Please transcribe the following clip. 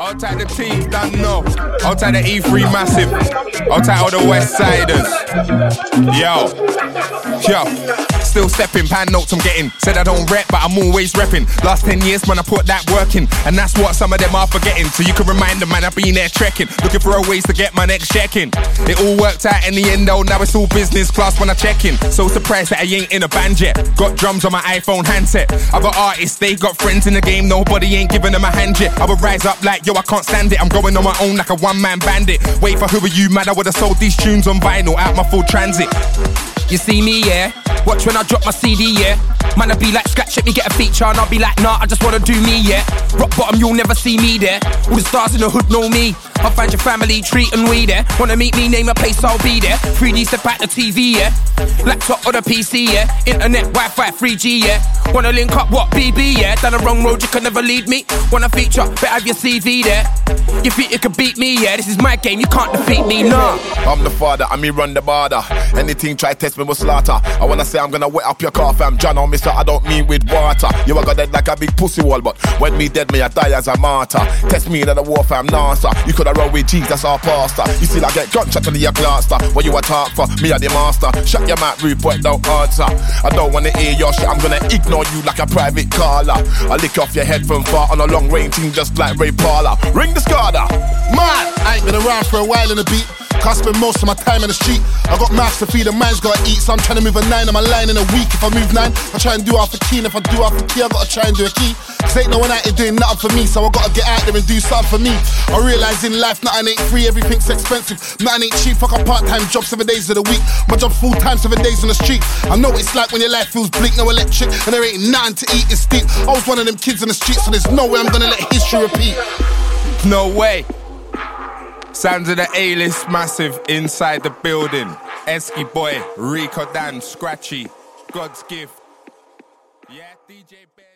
I'll take the team, don't know. I'll take the E3 Massive. I'll take all the West Siders. Yo. Still stepping, pan notes I'm getting. Said I don't rep, but I'm always repping. Last 10 years, man, I put that work in. And that's what some of them are forgetting. So you can remind them, man, I've been there trekking. Looking for ways to get my next check-in. It all worked out in the end, though. Now it's all business class when I check in. So surprised that I ain't in a band yet. Got drums on my iPhone handset. Other artists, they got friends in the game. Nobody ain't giving them a hand yet. I would rise up like, yo, I can't stand it. I'm going on my own like a one-man bandit. Wait for who are you, man? I would've sold these tunes on vinyl out my full transit. You see me, yeah? Watch when I drop my CD, yeah? Man, I be like, scratch at me, get a feature. And I'll be like, nah, I just wanna do me, yeah? Rock bottom, you'll never see me there. All the stars in the hood know me. I'll find your family, treat and we there. Wanna meet me, name a place, I'll be there. 3D step out the TV, yeah? Laptop or the PC, yeah? Internet, Wi-Fi, 3G, yeah? Wanna link up, what, BB, yeah? Down the wrong road, you can never lead me. Wanna feature, better have your CV there. You think you can beat me, yeah? This is my game, you can't defeat me, nah. I'm the father, and me run the border. Anything try test me, will slaughter. I wanna say I'm gonna wet up your car, fam. John or mister, I don't mean with water. You are got dead like a big pussy wall, but when me dead, me I die as a martyr. Test me in the war, fam, NASA. You coulda run with Jesus or pastor. You still I get gunshot till you blaster. What you a talk for? Me a the master. Shut your mouth, rude boy, don't answer. I don't wanna hear your shit, I'm gonna ignore you like a private caller. I lick off your head from far on a long range thing just like Ray Parler. Ring the Scarda. Man, I ain't been around for a while in the beat. Cause I spend most of my time in the street. I got mouths to feed, and mine's gotta eat. So I'm trying to move a 9 on my line in a week. If I move 9, I try and do half a key. And if I do half a key, I gotta try and do a key. Cause ain't no one out here doing nothing for me. So I gotta get out there and do something for me. I realise in life nothing ain't free, everything's expensive. Nothing ain't cheap, fuck a part-time job 7 days of the week. My job's full-time, 7 days on the street. I know what it's like when your life feels bleak, no electric, and there ain't nothing to eat, it's steep. I was one of them kids in the street, so there's no way I'm gonna let history repeat. No way. Sounds of the A-list Massive inside the building. Esky Boy, Rico Dan, Scratchy, God's gift. Yeah, DJ Bear.